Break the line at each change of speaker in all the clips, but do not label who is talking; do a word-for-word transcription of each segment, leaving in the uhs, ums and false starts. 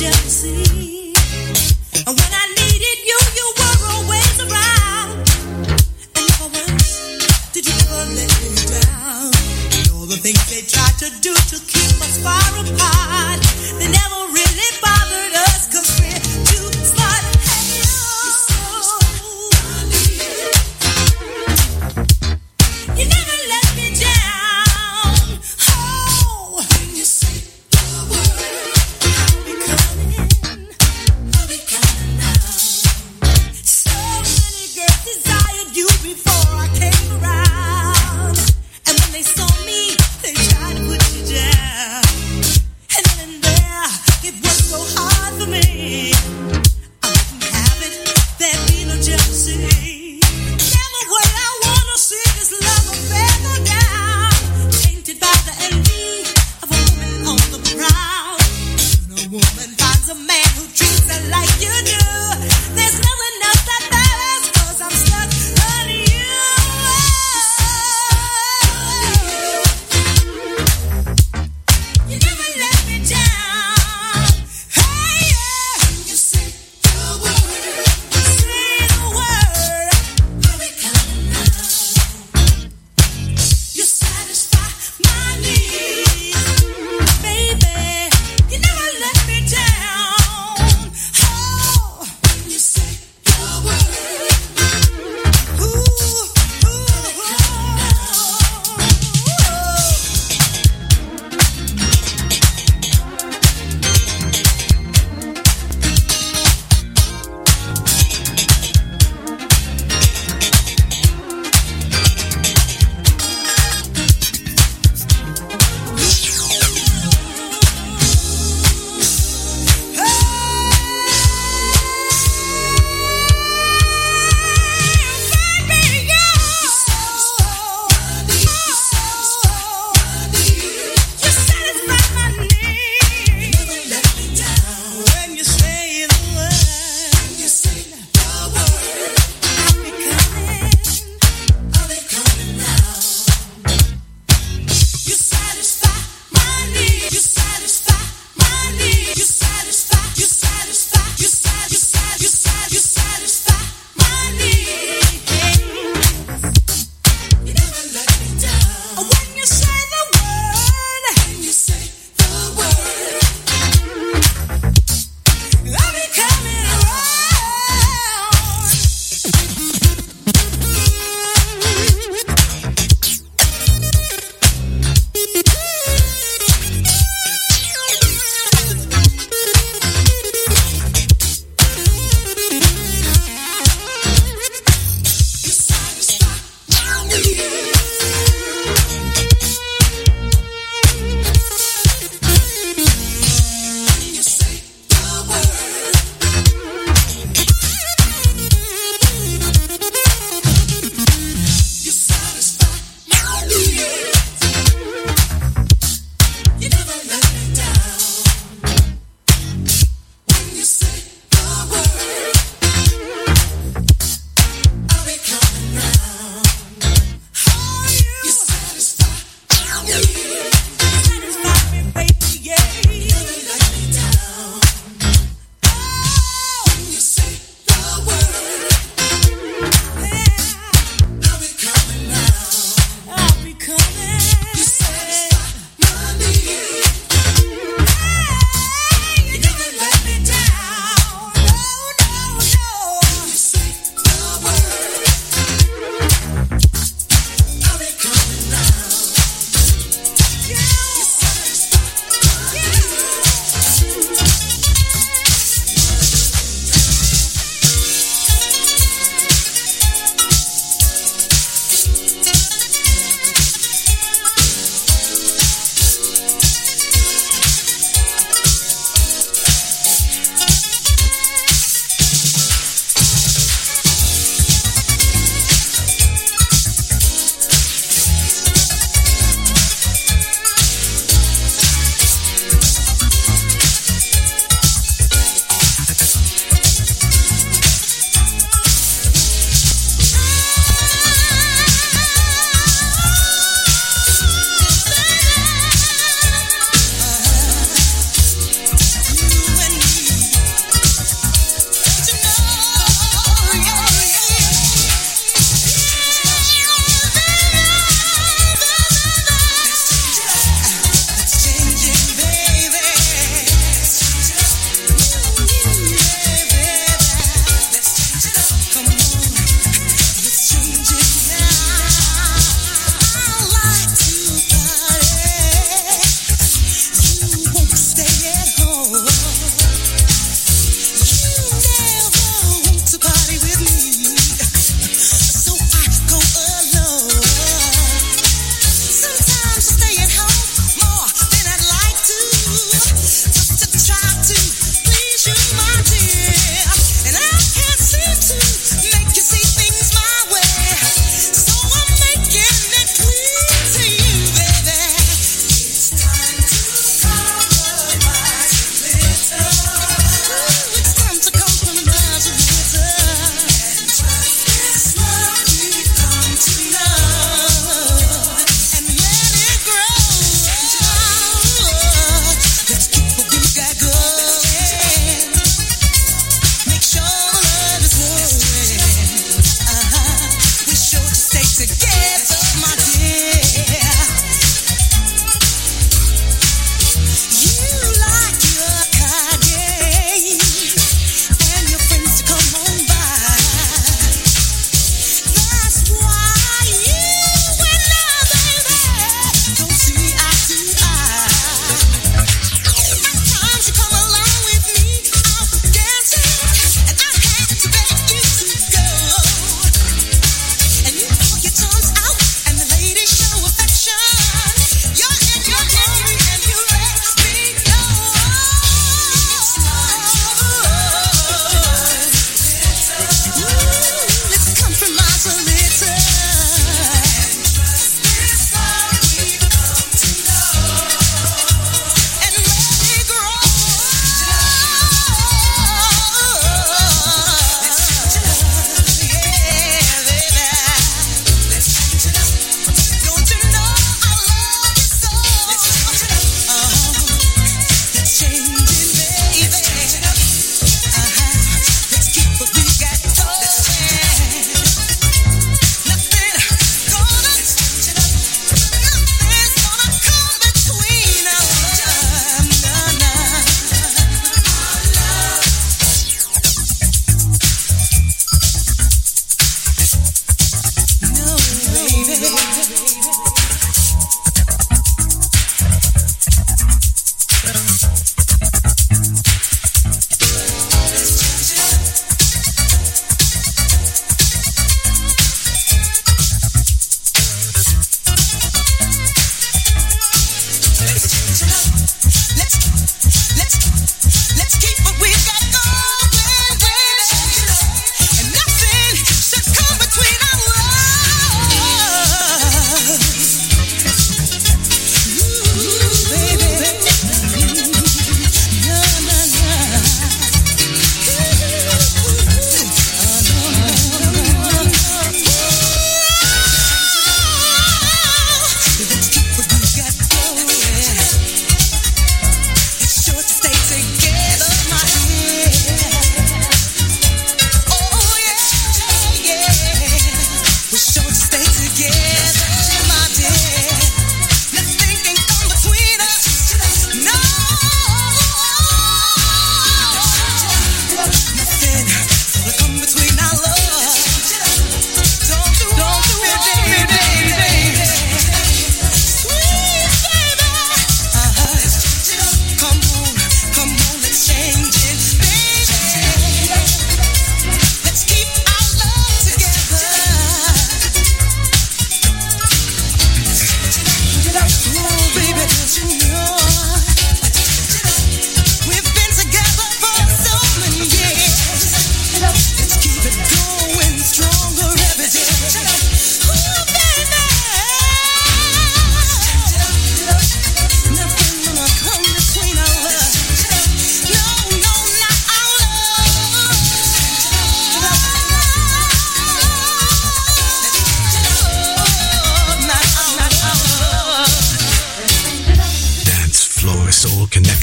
jealousy. And when I needed you, you were always around. And never once did you ever let me down. And all the things they tried to do to keep us far apart, they never really bothered us, 'cause we're too smart. Hey, you, you never let me down. Oh, when you say the word, I'll be coming, I'll be coming now. So many girls desired you before I came around, and when they saw me, they tried to put you down. And then and there, it was so hard for me. I wouldn't have it, there'd be no jealousy. Never would I wanna see this love affair go down, tainted by the envy of a woman on the prowl. When a woman finds a man who treats her like you do, there's nothing else that matters, 'cause I'm stuck on you.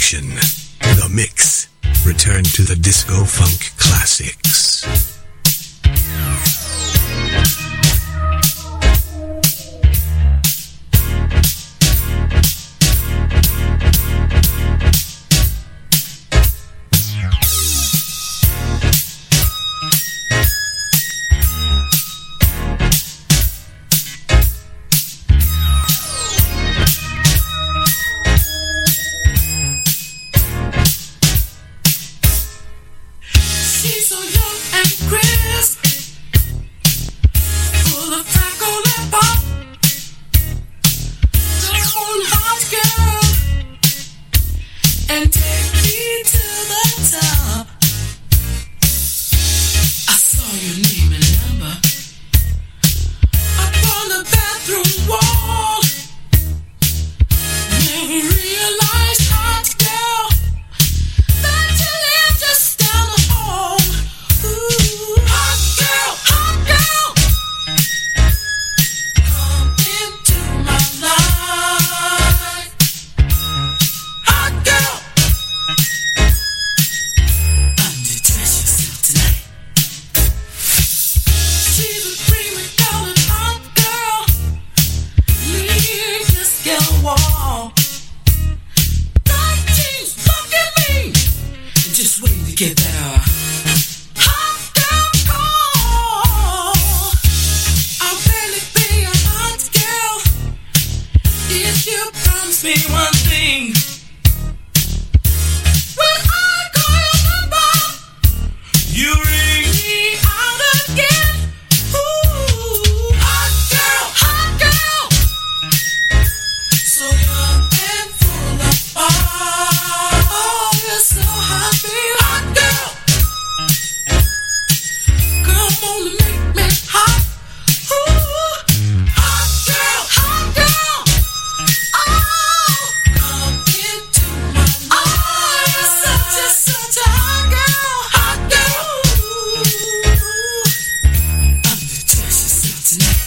Station. The Mix. Return to the disco funk classics.
She's so young and crisp, full of crackle and pop. Come on, hot girl, and take me to the top. I saw your name and number up on the bathroom wall. Never realized, hot girl, that you live just down the hall. Ooh, hot girl, hot girl, come into my life. Hot girl, undress yourself tonight. She's a prima donna, hot girl, lean just get a wall. Dark jeans, look at me, just waiting to get that uh, hot girl call. I'll barely be a hot girl if you promise me one thing. When I call your number, you ring me out again. Ooh, hot girl, hot girl, so young and full of fire. Oh, you're so happy, hot girl. Come on and make me hot. Ooh, hot girl, hot girl. Oh, come into my life. Oh, you're such a, such a hot girl, hot girl. Ooh, undress yourself tonight.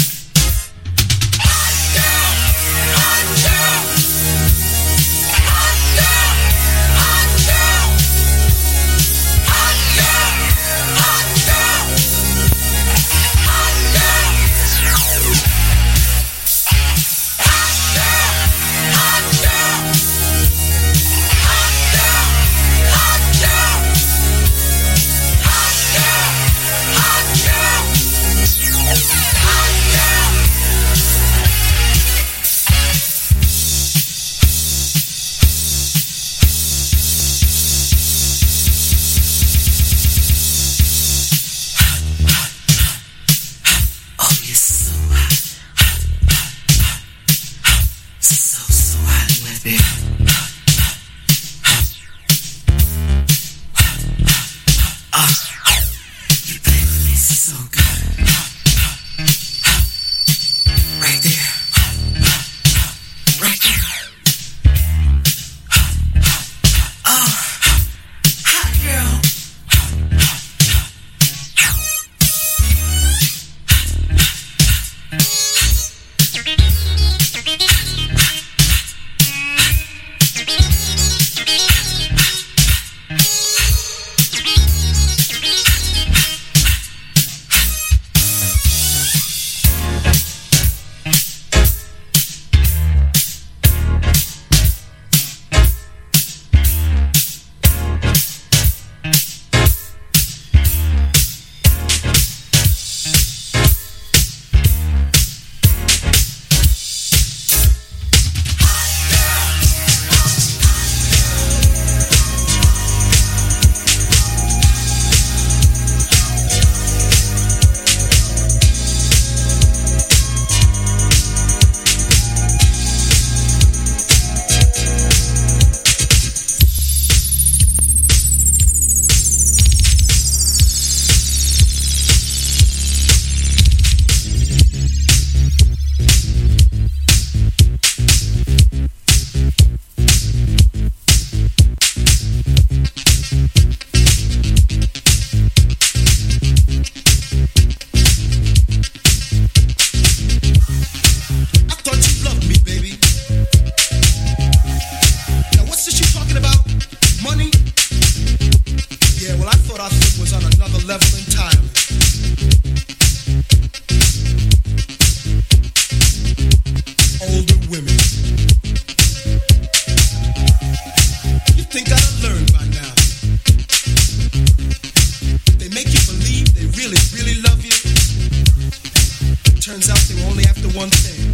Hot girl, hot girl, hot girl, hot girl, hot girl, hot girl, hot girl, hot girl, hot girl, hot girl, hot girl, hot girl, hot girl, hot girl. Oh, you're so hot, hot, hot, hot, hot, so, so hot and wet, baby. Hot, hot, hot, hot, hot, hot. Oh, you play with me so good. Hot, hot, hot, right there. Hot, hot, hot, right there. Hot, hot, hot. Oh, hot girl. Hot, hot, hot, hot.
turns out they were only after one thing.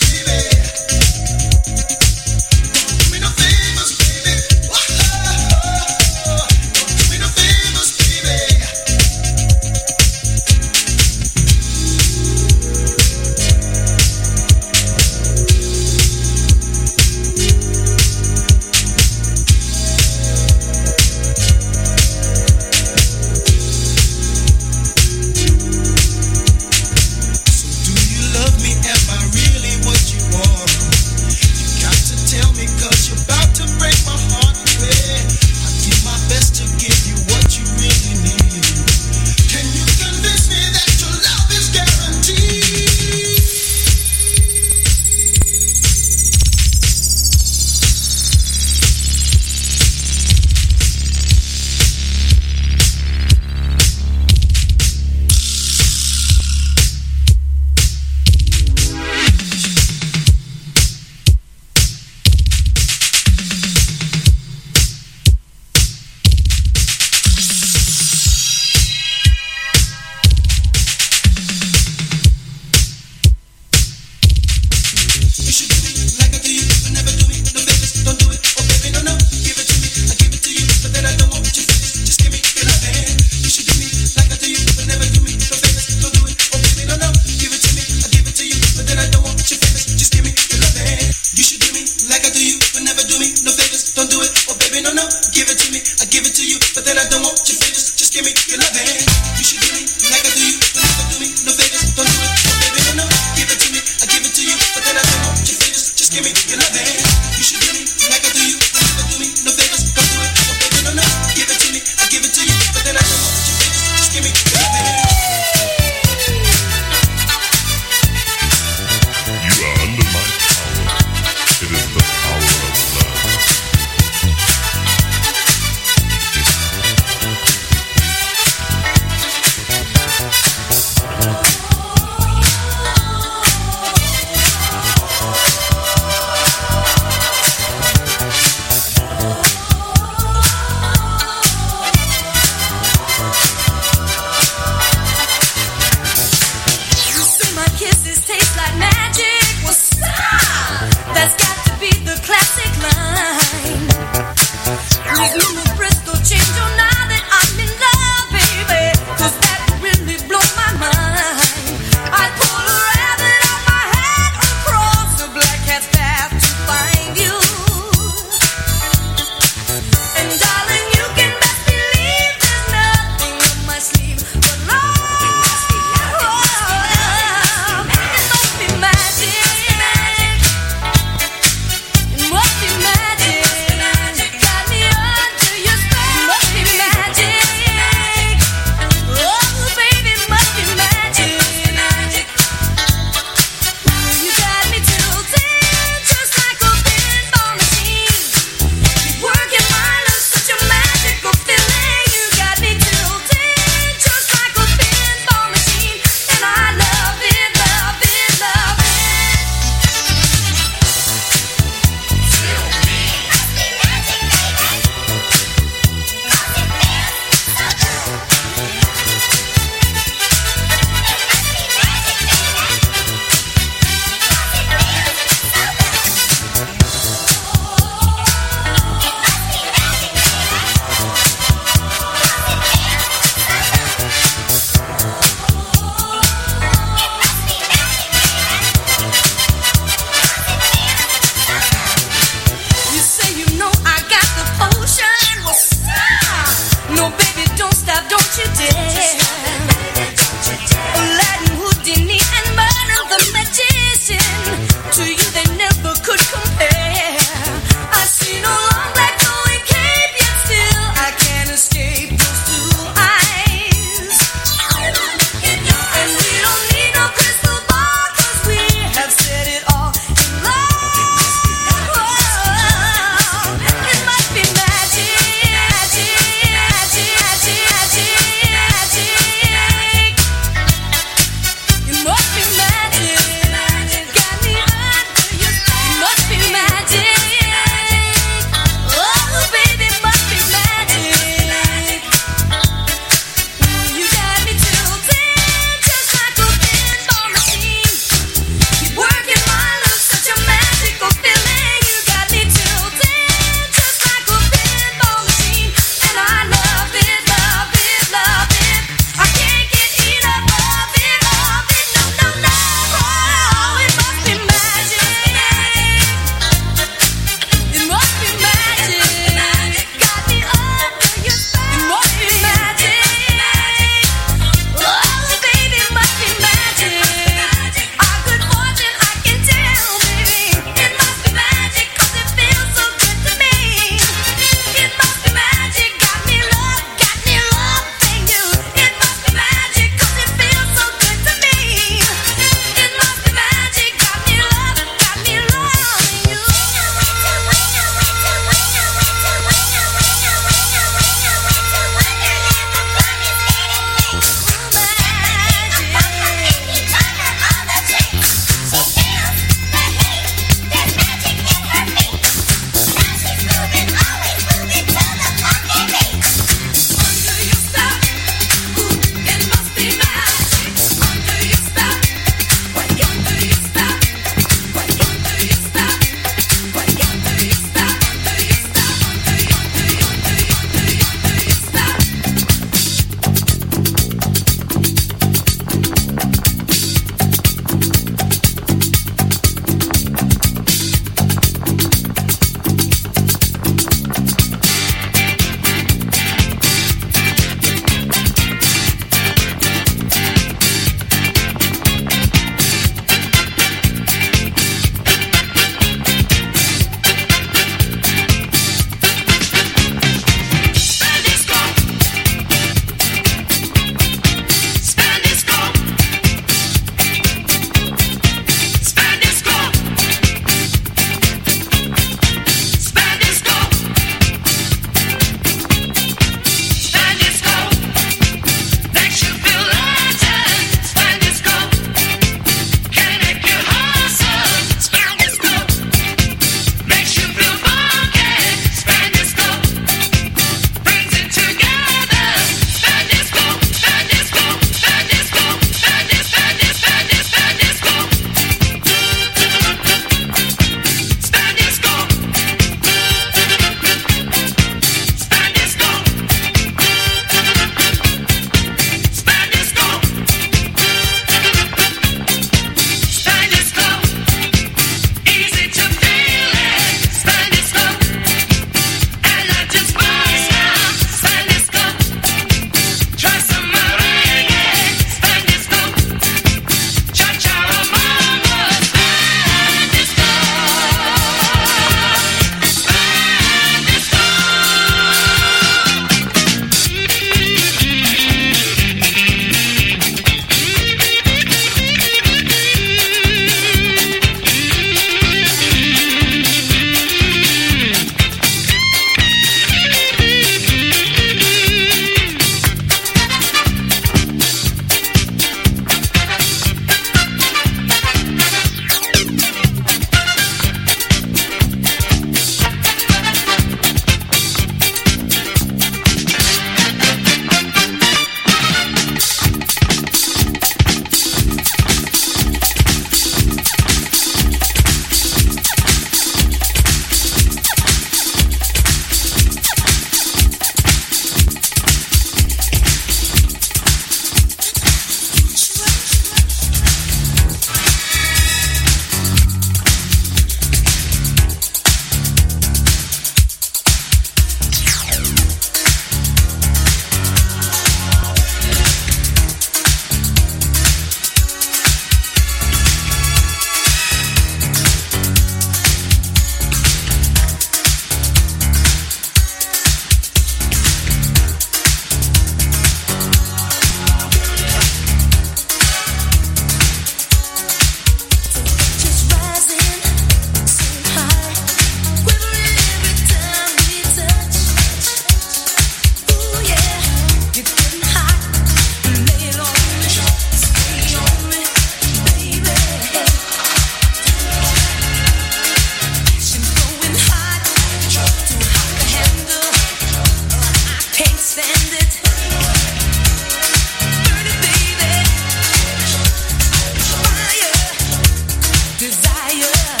love.